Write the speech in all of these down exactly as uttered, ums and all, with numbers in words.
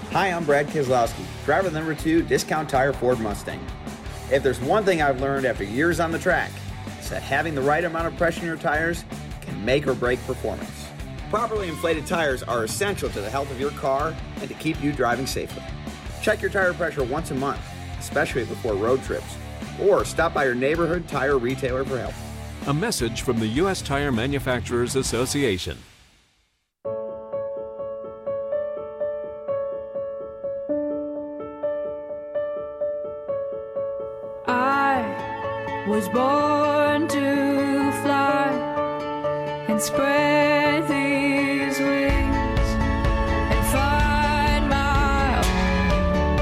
Hi, I'm Brad Keselowski, driver of the number two Discount Tire Ford Mustang. If there's one thing I've learned after years on the track, it's that having the right amount of pressure in your tires can make or break performance. Properly inflated tires are essential to the health of your car and to keep you driving safely. Check your tire pressure once a month, especially before road trips, or stop by your neighborhood tire retailer for help. A message from the U S Tire Manufacturers Association. I was born to fly and spread these wings and find my own.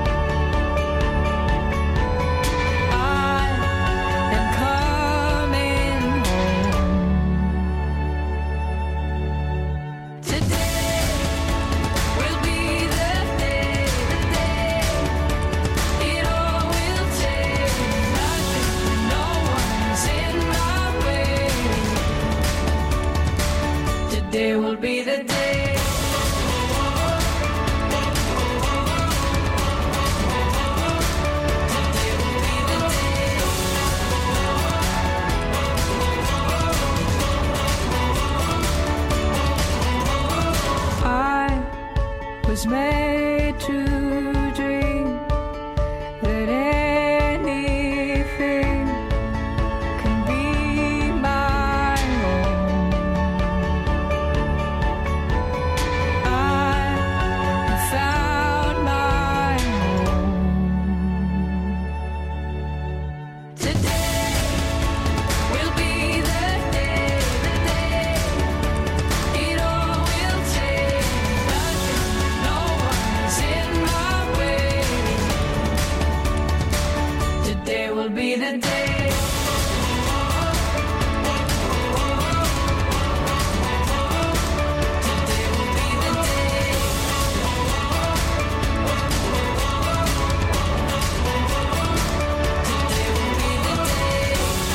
I am coming home. Today will be the day, the day it all will take. Nothing, no one's in my way. Today will be the day. I was made to dream that anything can be my own. I have found my home. Today will be the day, the day it all will take. Nothing, no one's in my way. Today will be the day. Today will be the day. Today will be the day.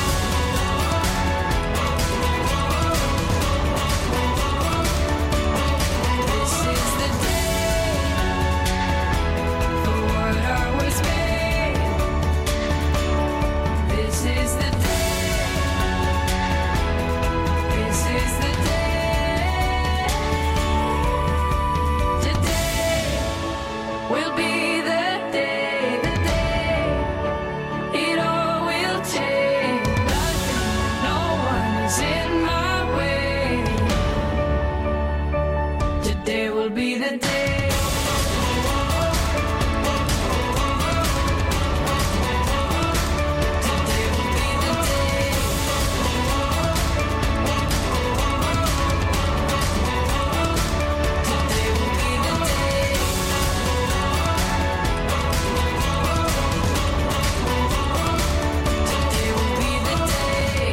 This is the day for what I was made. This is the day. This is the day. Today will be the day, the day it all will take. Nothing, no one is in my way. Today will be the day. Today will be the day. Today will be the day. Today will be the day.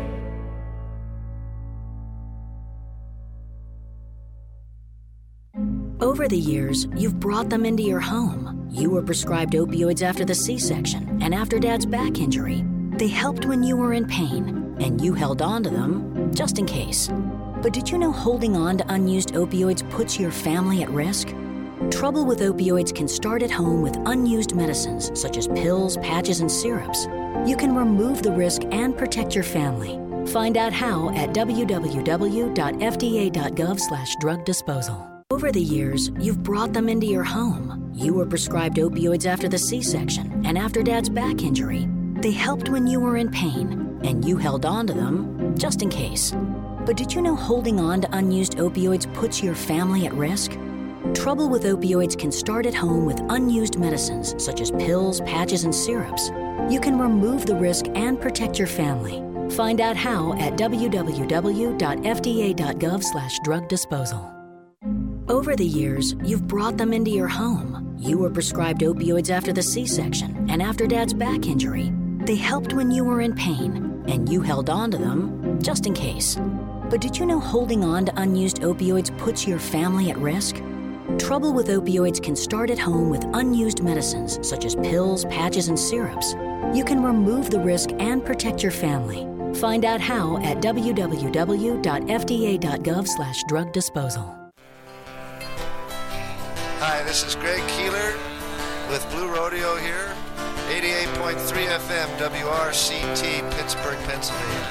Over the years, you've brought them into your home. You were prescribed opioids after the C-section and after Dad's back injury. They helped when you were in pain, and you held on to them just in case. But did you know holding on to unused opioids puts your family at risk? Trouble with opioids can start at home with unused medicines such as pills, patches, and syrups. You can remove the risk and protect your family. Find out how at w w w dot f d a dot gov slash drug disposal. Over the years, you've brought them into your home. You were prescribed opioids after the C-section and after Dad's back injury. They helped when you were in pain, and you held on to them just in case. But did you know holding on to unused opioids puts your family at risk? Trouble with opioids can start at home with unused medicines such as pills, patches, and syrups. You can remove the risk and protect your family. Find out how at w w w dot f d a dot gov slash drug disposal. Over the years, you've brought them into your home. You were prescribed opioids after the C-section and after Dad's back injury. They helped when you were in pain, and you held on to them just in case. But did you know holding on to unused opioids puts your family at risk? Trouble with opioids can start at home with unused medicines such as pills, patches, and syrups. You can remove the risk and protect your family. Find out how at w w w dot f d a dot gov slash drug disposal. Hi, this is Greg Keeler with Blue Rodeo here, eighty-eight point three F M, W R C T, Pittsburgh, Pennsylvania.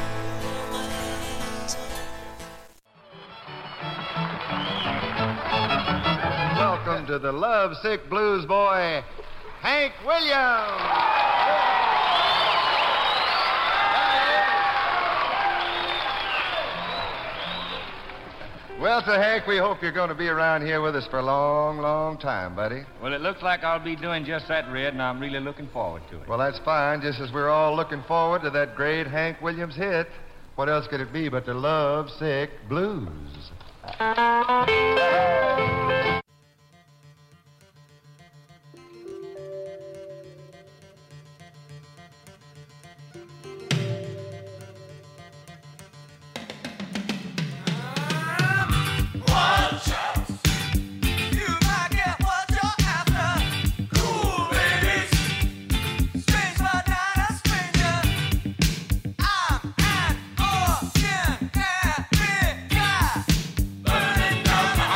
Welcome to the lovesick blues boy, Hank Williams. Well, so Hank, we hope you're going to be around here with us for a long, long time, buddy. Well, it looks like I'll be doing just that, Red, and I'm really looking forward to it. Well, that's fine, just as we're all looking forward to that great Hank Williams hit. What else could it be but the Lovesick Blues? Burning down my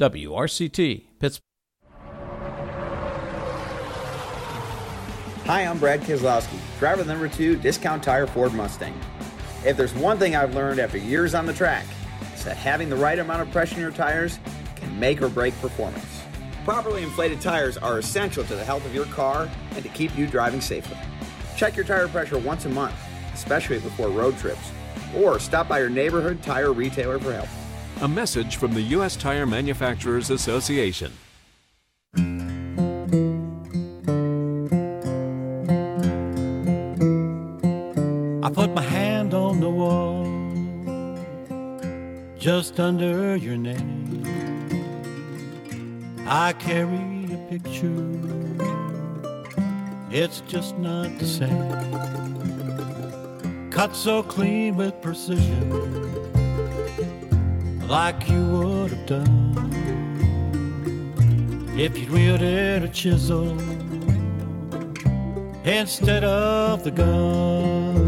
W R C T, Pittsburgh. Hi, I'm Brad Keselowski, driver of the number two Discount Tire Ford Mustang. If there's one thing I've learned after years on the track, it's that having the right amount of pressure in your tires can make or break performance. Properly inflated tires are essential to the health of your car and to keep you driving safely. Check your tire pressure once a month, especially before road trips, or stop by your neighborhood tire retailer for help. A message from the U S Tire Manufacturers Association. I put my hand on the wall, just under your name. I carry a picture, it's just not the same. Cut so clean with precision, like you would have done if you'd wielded a chisel instead of the gun.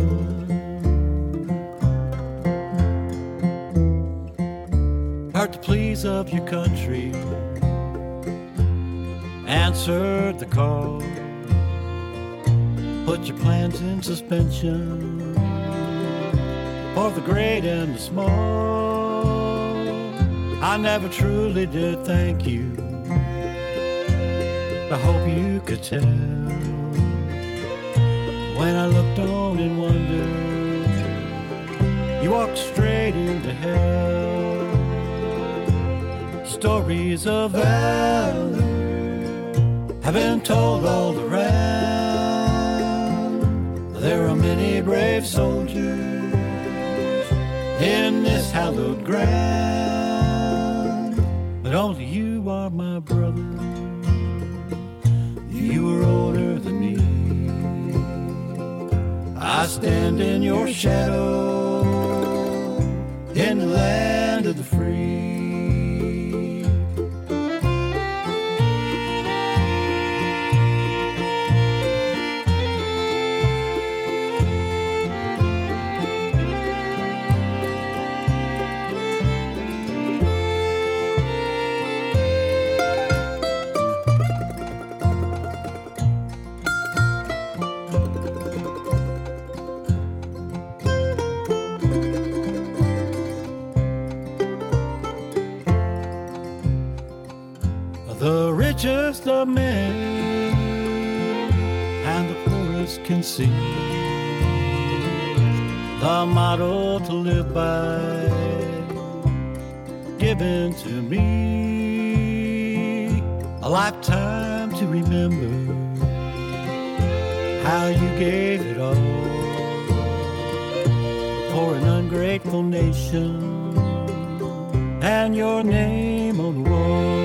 Heard the pleas of your country, answered the call, put your plans in suspension for the great and the small. I never truly did thank you, I hope you could tell when I looked on in wonder. You walked straight into hell. Stories of valor have been told all around. There are many brave soldiers in this hallowed ground, but only you are my brother. You were older than me. I stand in your shadow in the land of the free. The richest of men and the poorest can see the motto to live by given to me. A lifetime to remember how you gave it all for an ungrateful nation and your name on the wall.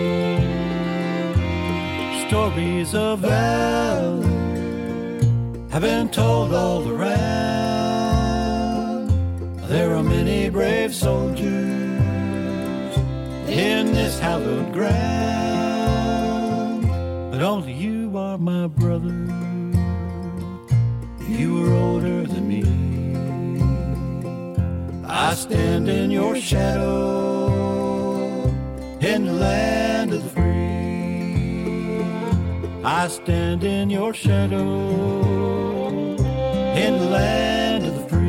Stories of valor have been told all around. There are many brave soldiers in this hallowed ground, but only you are my brother. You were older than me. I stand in your shadow in the land of the free. I stand in your shadow in the land of the free.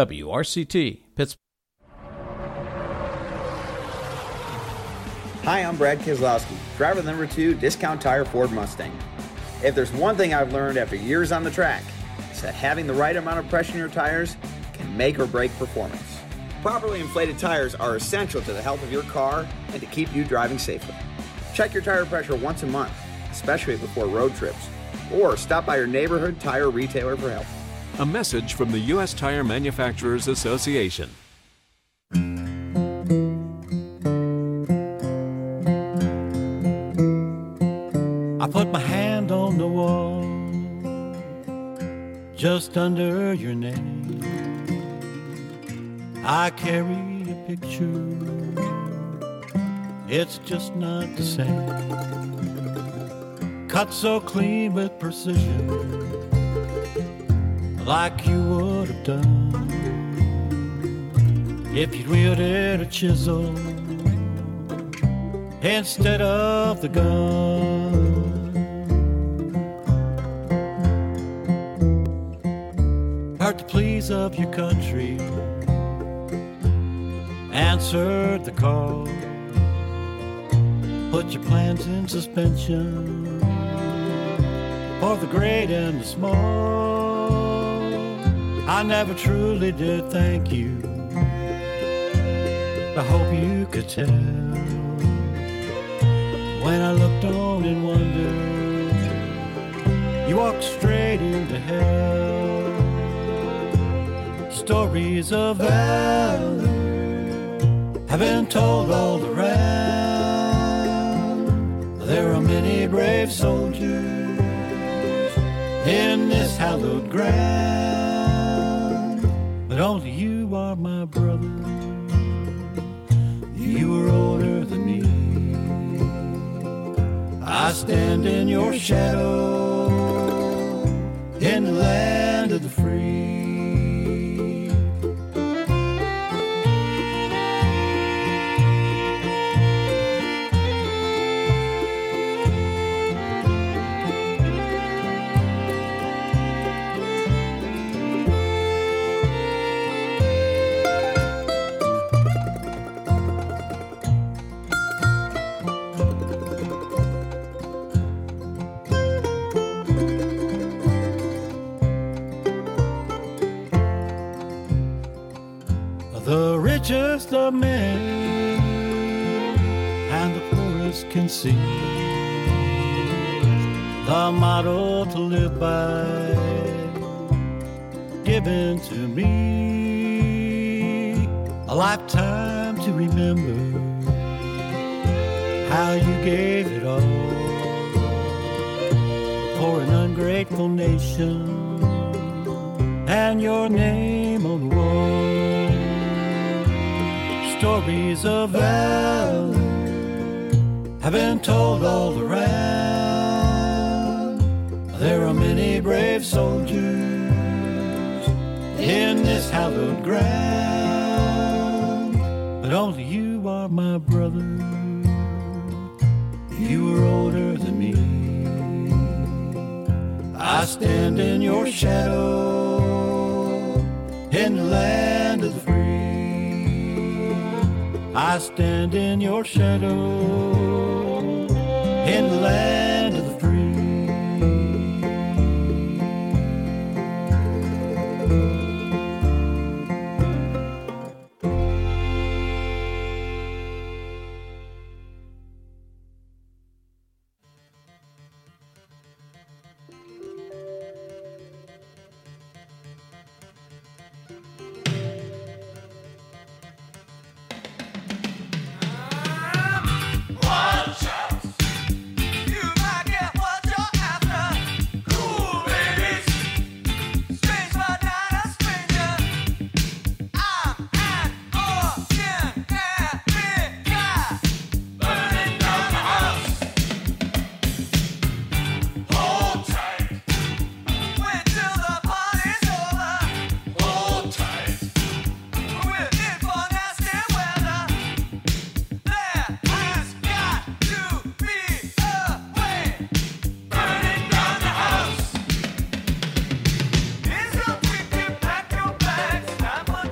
W R C T, Pittsburgh. Hi, I'm Brad Keselowski, driver number two, Discount Tire Ford Mustang. If there's one thing I've learned after years on the track, it's that having the right amount of pressure in your tires can make or break performance. Properly inflated tires are essential to the health of your car and to keep you driving safely. Check your tire pressure once a month, especially before road trips, or stop by your neighborhood tire retailer for help. A message from the U S Tire Manufacturers Association. I put my hand on the wall, just under your name. I carry a picture, it's just not the same. Cut so clean with precision, like you would have done if you'd wielded a chisel instead of the gun. Heard the pleas of your country, answered the call, put your plans in suspension for the great and the small. I never truly did thank you, I hope you could tell when I looked on in wonder, you walked straight into hell. Stories of valor have been told all around. There are many brave soldiers in this hallowed ground, but only you are my brother. You were older than me. I stand in your shadow in the land of the free. The richest of men and the poorest can see the motto to live by given to me, a lifetime to remember how you gave it all for an ungrateful nation and your name on the wall. Stories of valor have been told all around. There are many brave soldiers in this hallowed ground, but only you are my brother. You were older than me. I stand in your shadow in the land of the free. I stand in your shadow in the land of the free. It's a quick to pack your bags,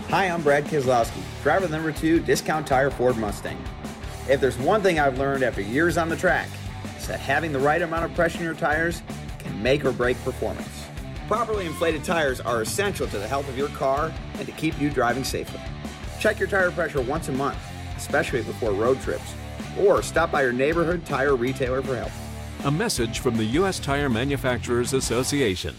Hi, I'm Brad Keselowski, driver number two, Discount Tire Ford Mustang. If there's one thing I've learned after years on the track, it's that having the right amount of pressure in your tires can make or break performance. Properly inflated tires are essential to the health of your car and to keep you driving safely. Check your tire pressure once a month, especially before road trips, or stop by your neighborhood tire retailer for help. A message from the U S Tire Manufacturers Association.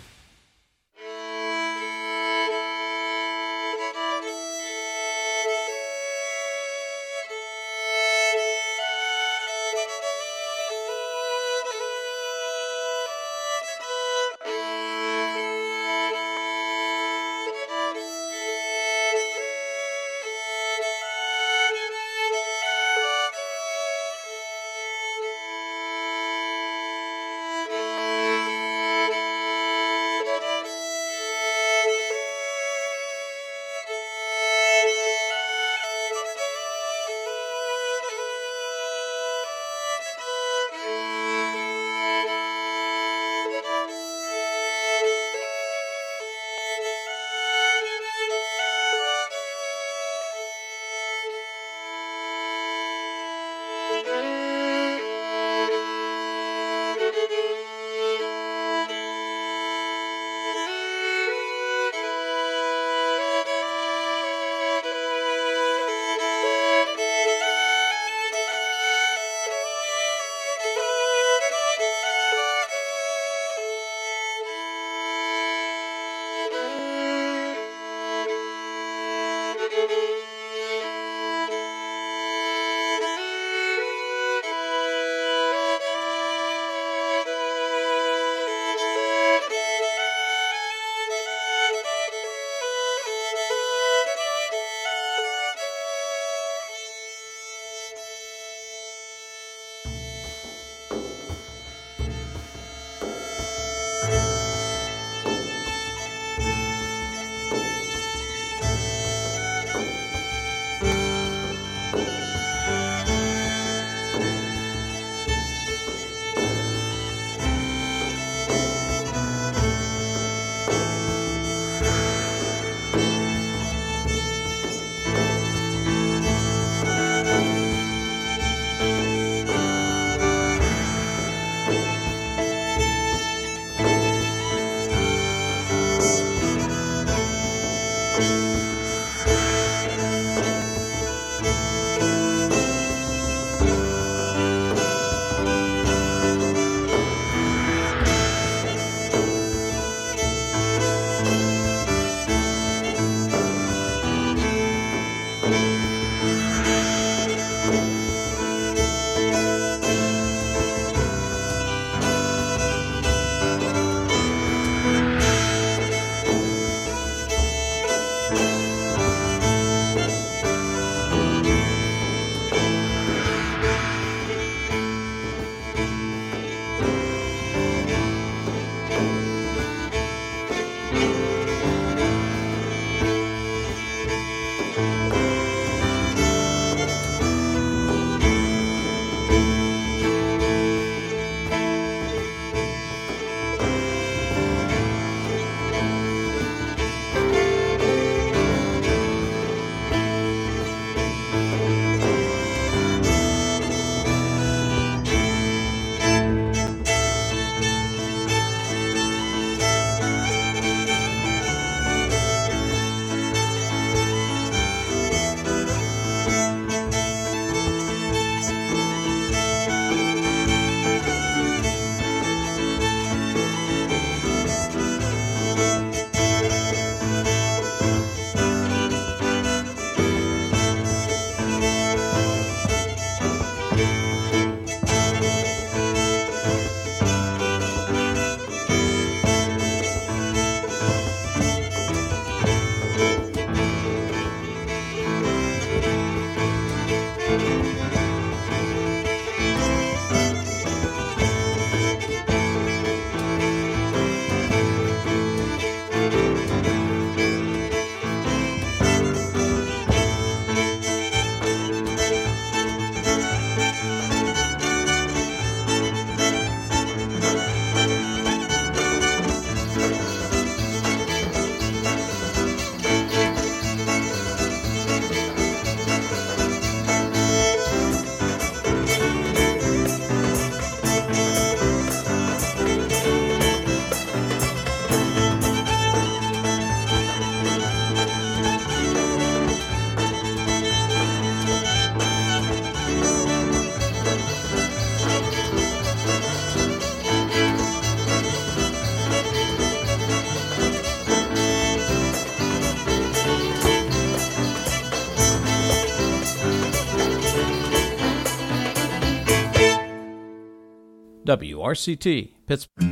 W R C T, Pittsburgh.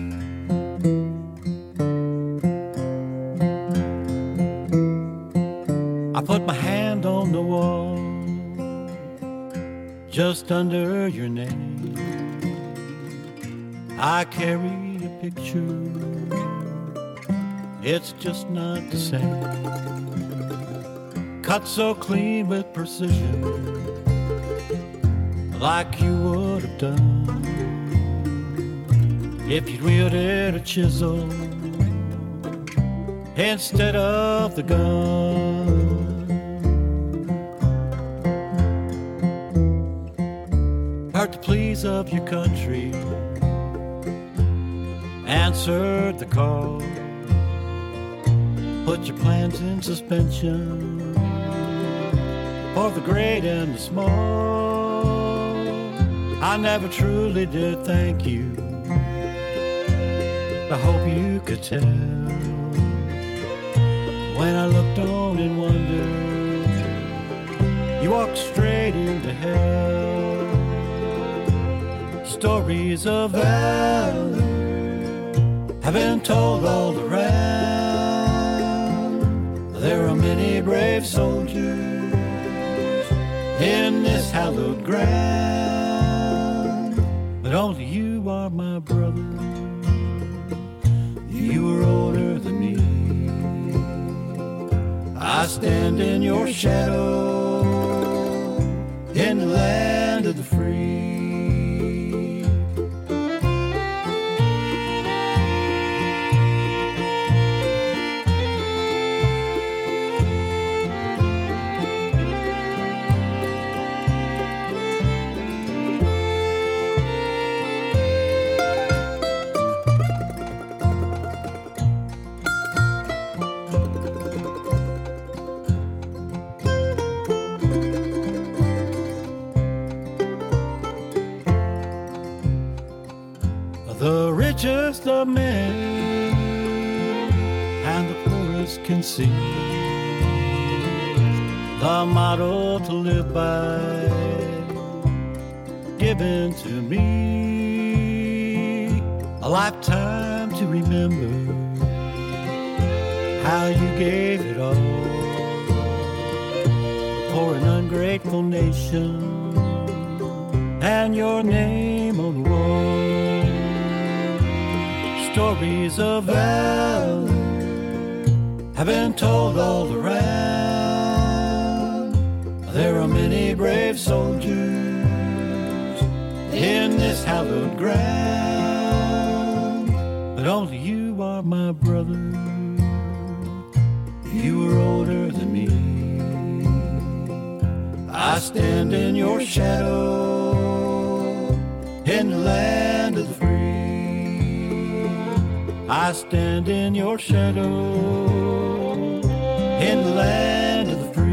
I put my hand on the wall, just under your name. I carry a picture, it's just not the same. Cut so clean with precision, like you would have done if you'd wielded a chisel instead of the gun. Heard the pleas of your country, answered the call, put your plans in suspension for the great and the small. I never truly did thank you, I hope you could tell when I looked on in wonder. You walked straight into hell. Stories of valor have been told all around. There are many brave soldiers in this hallowed ground, but only you are my brother. You were older than me. I stand in your shadow in the land of the free. The richest of men and the poorest can see the motto to live by given to me. A lifetime to remember how you gave it all for an ungrateful nation and your name on the wall. Stories of valor have been told all around. There are many brave soldiers in this hallowed ground, but only you are my brother. You were older than me. I stand in your shadow in the land of the free. I stand in your shadow in the land of the free.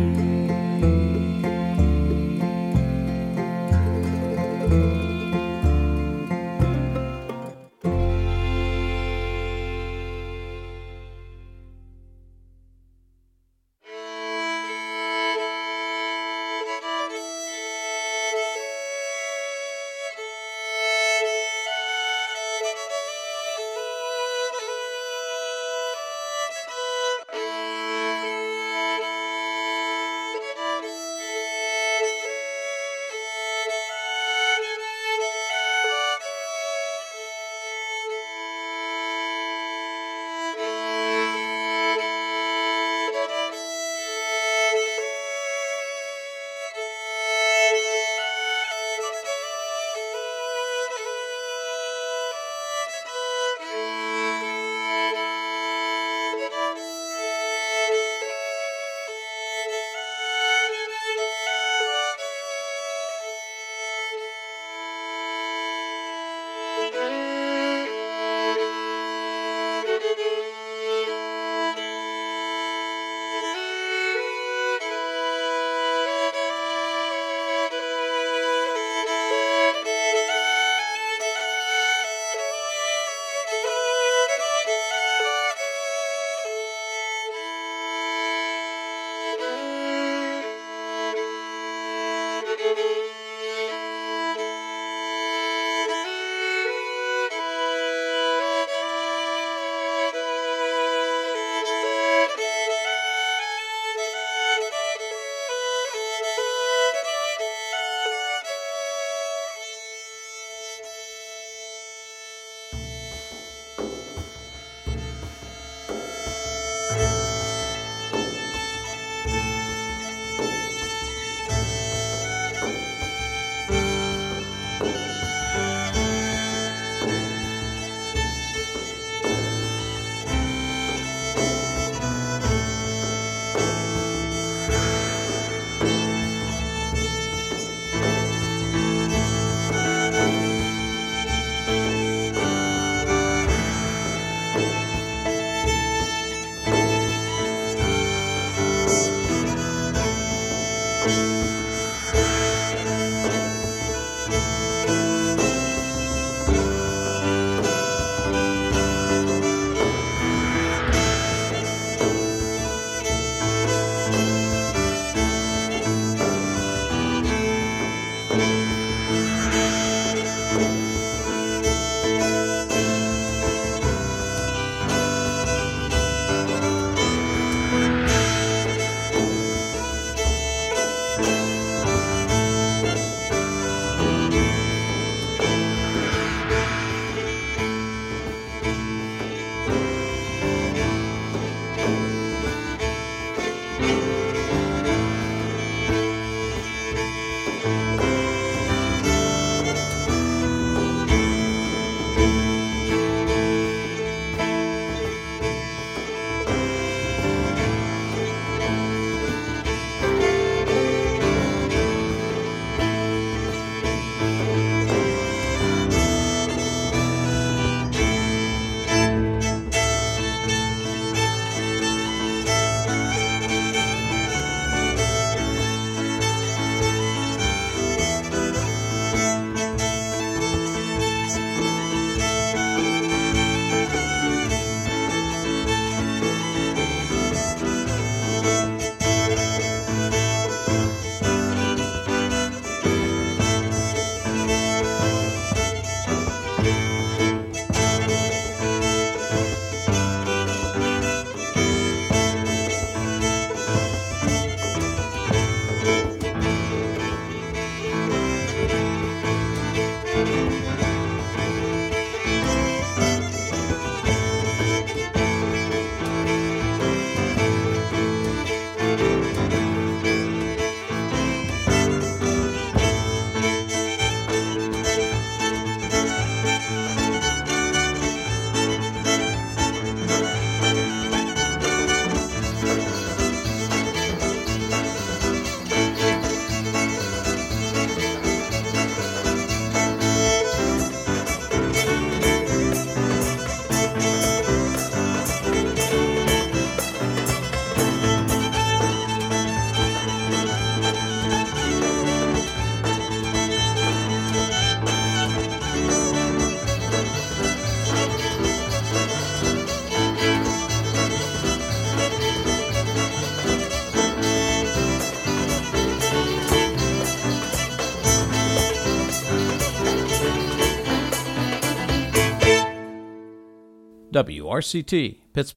W R C T, Pittsburgh.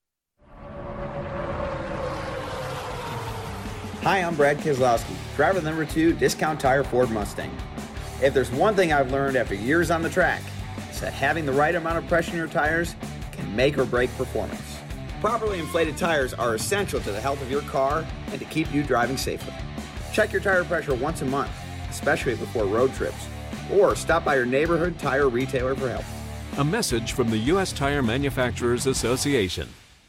Hi, I'm Brad Keselowski, driver number two, Discount Tire Ford Mustang. If there's one thing I've learned after years on the track, it's that having the right amount of pressure in your tires can make or break performance. Properly inflated tires are essential to the health of your car and to keep you driving safely. Check your tire pressure once a month, especially before road trips, or stop by your neighborhood tire retailer for help. A message from the U S Tire Manufacturers Association.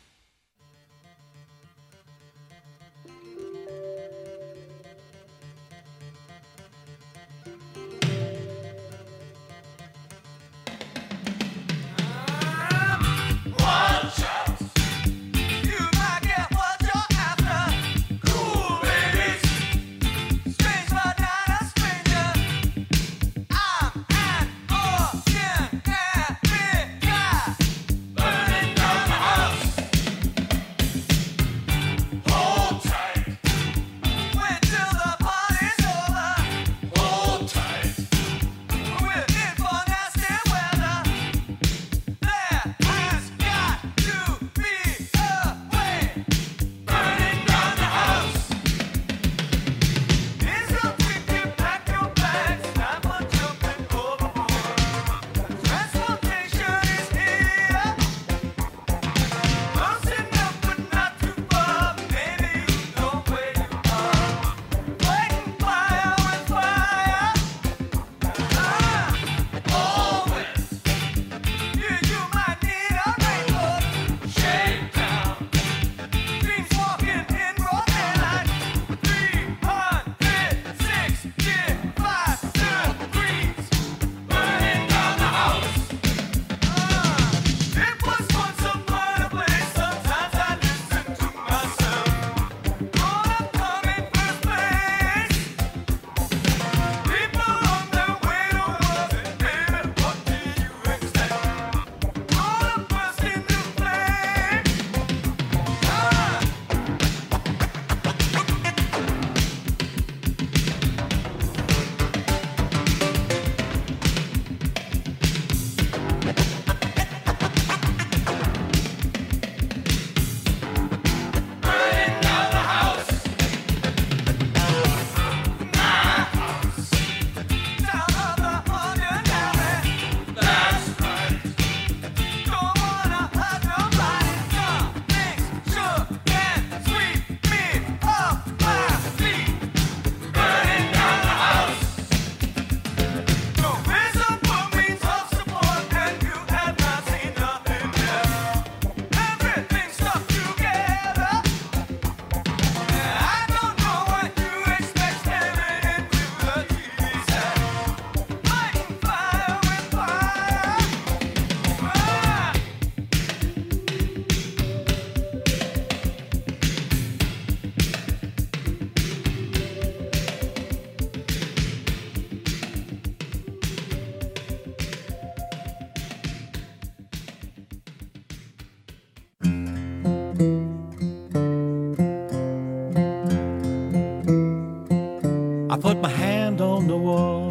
I put my hand on the wall,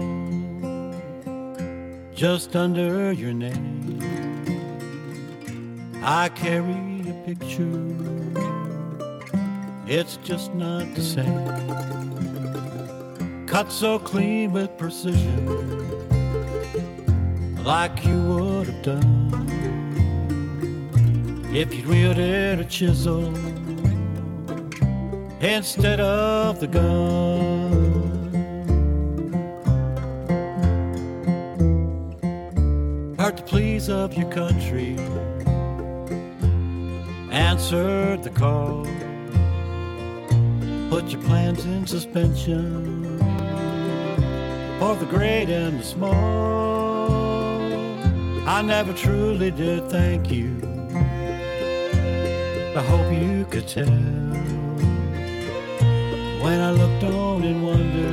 just under your name. I carry a picture, it's just not the same. Cut so clean with precision, like you would have done if you'd wielded a chisel instead of the gun. Heard the pleas of your country, answered the call, put your plans in suspension for the great and the small. I never truly did thank you, I hope you could tell when I looked on in wonder.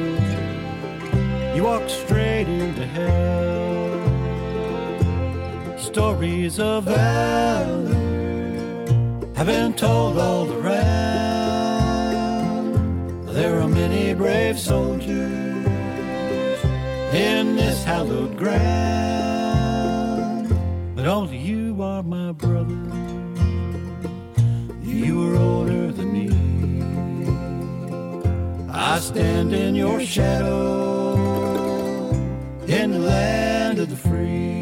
You walked straight into hell. Stories of valor have been told all around. There are many brave soldiers in this hallowed ground, but only you are my brother. You were older than me. I stand in your shadow in the land of the free.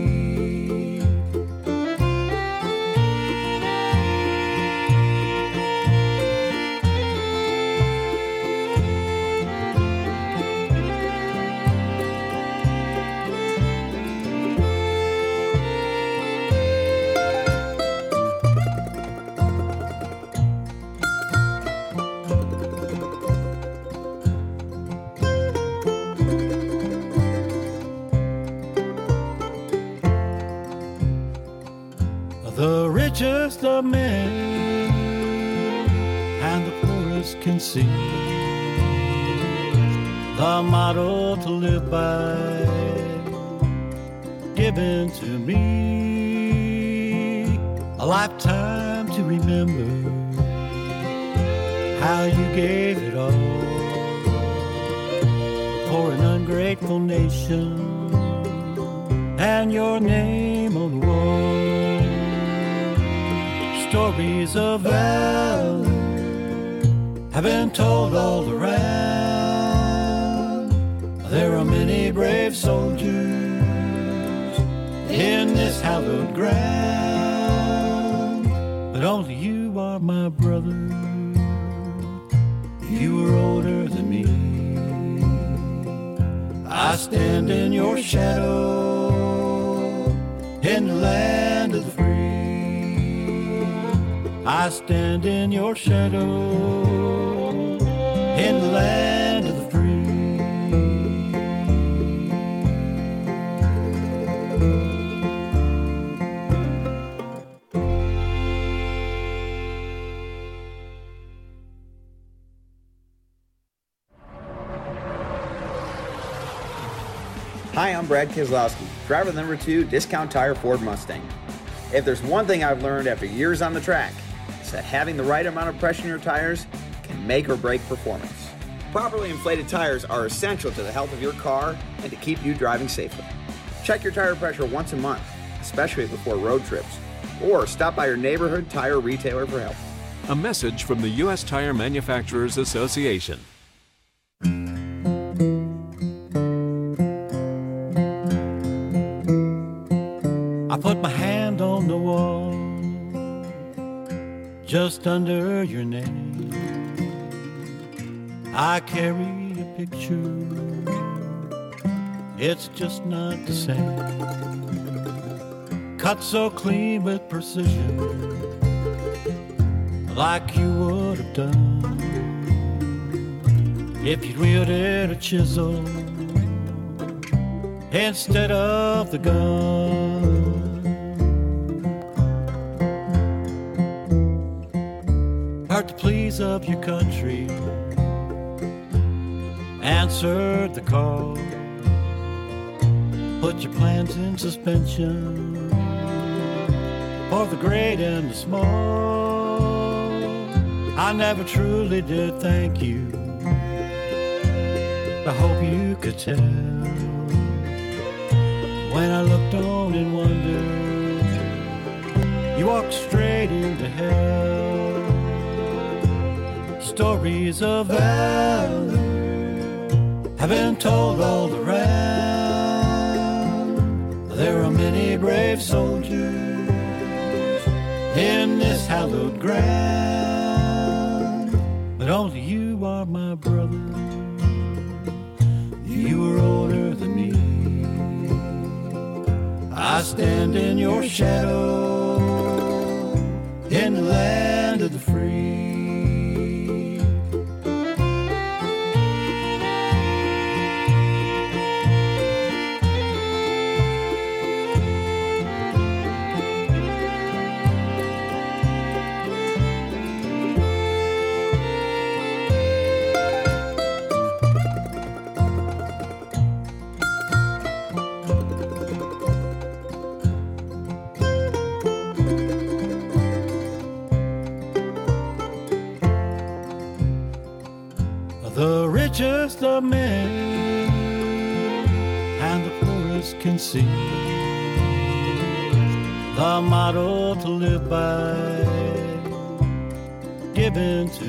The richest of men and the poorest can see the motto to live by given to me, a lifetime to remember how you gave it all for an ungrateful nation and your name on the wall. Stories of valor have been told all around. There are many brave soldiers in this hallowed ground, but only you are my brother. You were older than me. I stand in your shadow in the land of the free. I stand in your shadow in the land of the free. Hi, I'm Brad Keselowski, driver number two, Discount Tire Ford Mustang. If there's one thing I've learned after years on the track, it's that having the right amount of pressure in your tires can make or break performance. Properly inflated tires are essential to the health of your car and to keep you driving safely. Check your tire pressure once a month, especially before road trips, or stop by your neighborhood tire retailer for help. A message from the U S Tire Manufacturers Association. I put my hand on the wall just under your name. I carry a picture, it's just not the same. Cut so clean with precision, like you would have done if you'd wielded a chisel instead of the gun. Heard the pleas of your country, answered the call, put your plans in suspension for the great and the small. I never truly did thank you, I hope you could tell when I looked on in wonder. You walked straight into hell. Stories of valor have been told all around. There are many brave soldiers in this hallowed ground, but only you are my brother. You were older than me. I stand in your shadow in the land of the free. The richest of men and the poorest can see the motto to live by, given to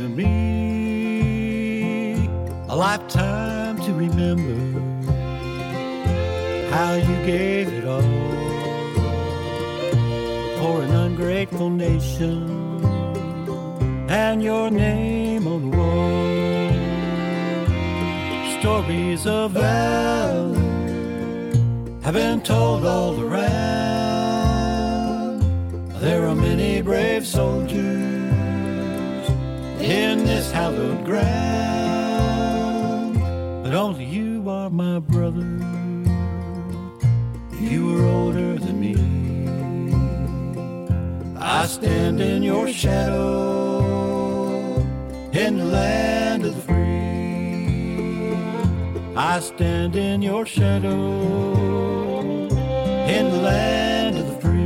me, a lifetime to remember how you gave it all for an ungrateful nation and your name on the wall. Stories of valor have been told all around. There are many brave soldiers in this hallowed ground, but only you are my brother. You were older than me. I stand in your shadow in the land of the free. I stand in your shadow in the land of the free.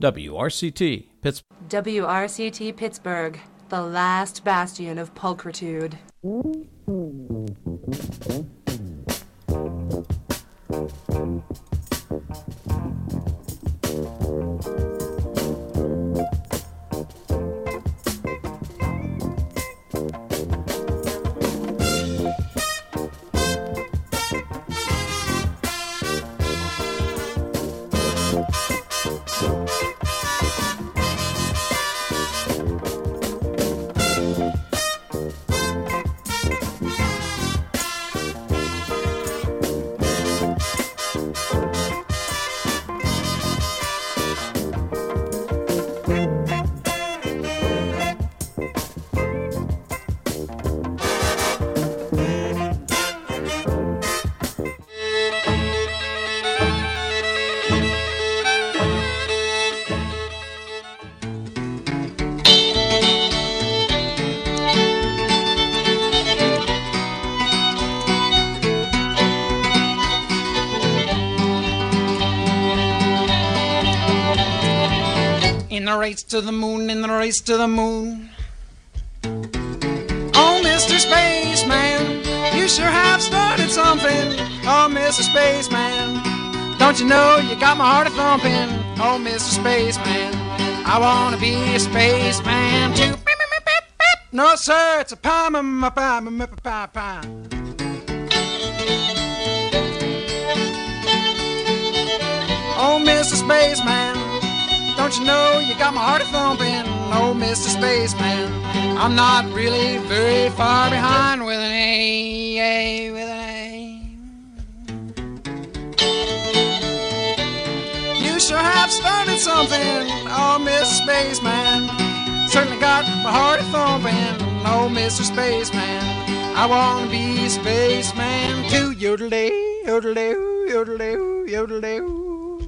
W R C T, Pittsburgh. W R C T Pittsburgh, the last bastion of pulchritude. In the race to the moon, in the race to the moon. Oh, Mister Spaceman, you sure have started something. Oh, Mister Spaceman, don't you know you got my heart a-thumping. Oh, Mister Spaceman, I wanna be a spaceman too. No, sir, it's a pie, pie, pie, pie, pie. Oh, Mister Spaceman, don't you know you got my heart a-thumping? Oh, Mister Spaceman, I'm not really very far behind with an A, A, with an A. You sure have started something, oh, Mister Spaceman. Certainly got my heart a-thumping, oh, Mister Spaceman. I wanna be a spaceman too. Yodel-dee, yodel-dee, yodel-dee, yodel-dee.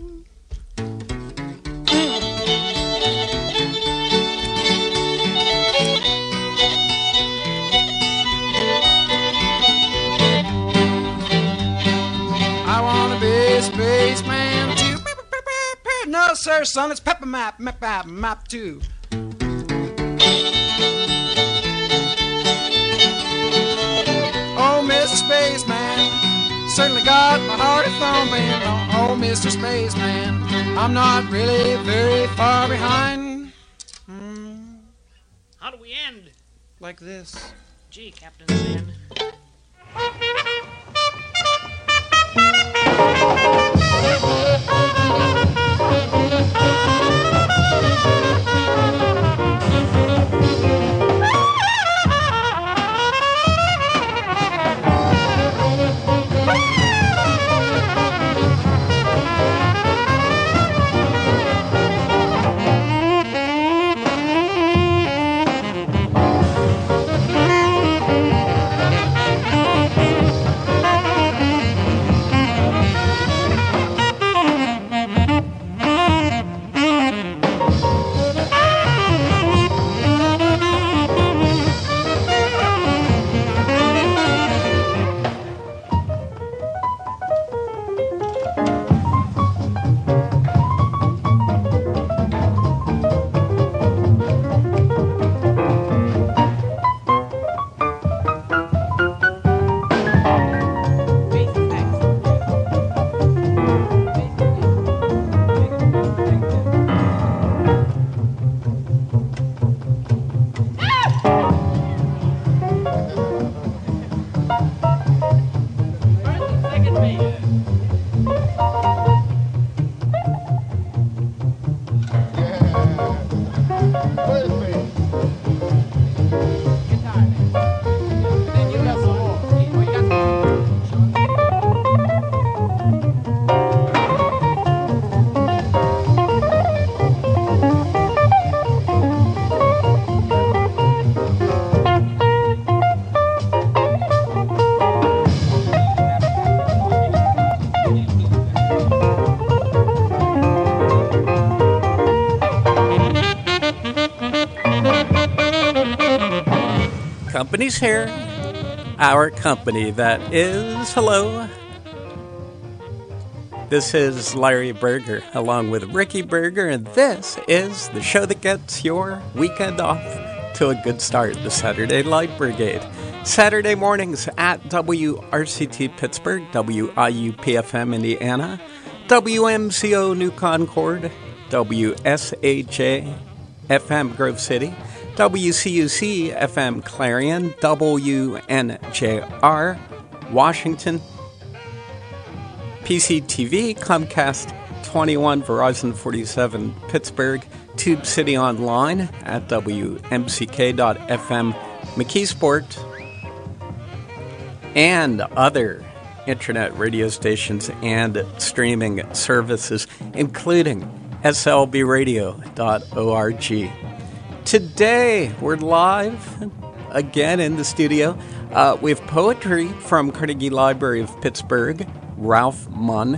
I wanna be a spaceman too. No, sir, son, it's Pepper Map, Map, Map, Map two. Oh, Mister Spaceman, certainly got my heart a-thumping. Oh, Mister Spaceman, I'm not really very far behind. Mm. How do we end? Like this. Gee, Captain Sand. Company's here. Our company, that is. Hello. This is Larry Berger along with Ricky Berger, and this is the show that gets your weekend off to a good start, the Saturday Light Brigade. Saturday mornings at W R C T Pittsburgh, W I U P F M Indiana, W M C O New Concord, W S H A F M Grove City, W C U C F M Clarion, W N J R Washington, P C T V, Comcast twenty-one, Verizon forty-seven, Pittsburgh, Tube City Online at W M C K dot F M, McKeesport, and other internet radio stations and streaming services, including S L B radio dot org. Today, we're live again in the studio. Uh, we have poetry from Carnegie Library of Pittsburgh, Ralph Munn.